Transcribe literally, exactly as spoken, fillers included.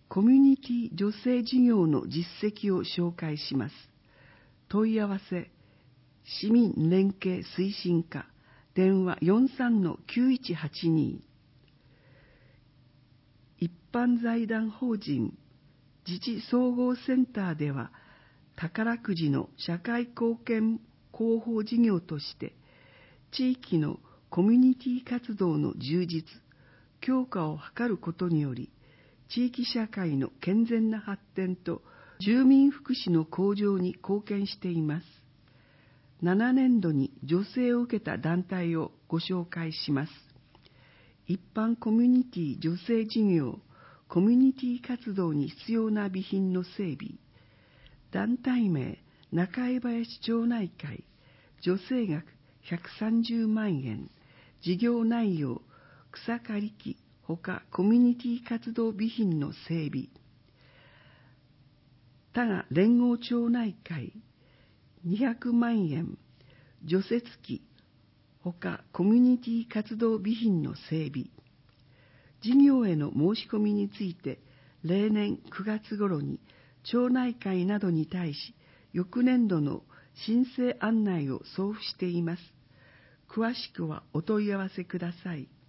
コミュニティ女性事業の実績を紹介します。問い合わせ、市民連携推進課、電話 よんさんのきゅういちはちに。一般財団法人自治総合センターでは、宝くじの社会貢献広報事業として、地域のコミュニティ活動の充実、強化を図ることにより、地域社会の健全な発展と住民福祉の向上に貢献しています。ななねんどに助成を受けた団体をご紹介します。一般コミュニティ助成事業、コミュニティ活動に必要な備品の整備。団体名、中江林町内会、助成額ひゃくさんじゅうまんえん、事業内容、草刈り機、ほかコミュニティ活動備品の整備。多賀連合町内会、にひゃくまんえん、除雪機、ほかコミュニティ活動備品の整備。事業への申し込みについて、例年くがつ頃に町内会などに対し、翌年度の申請案内を送付しています。詳しくはお問い合わせください。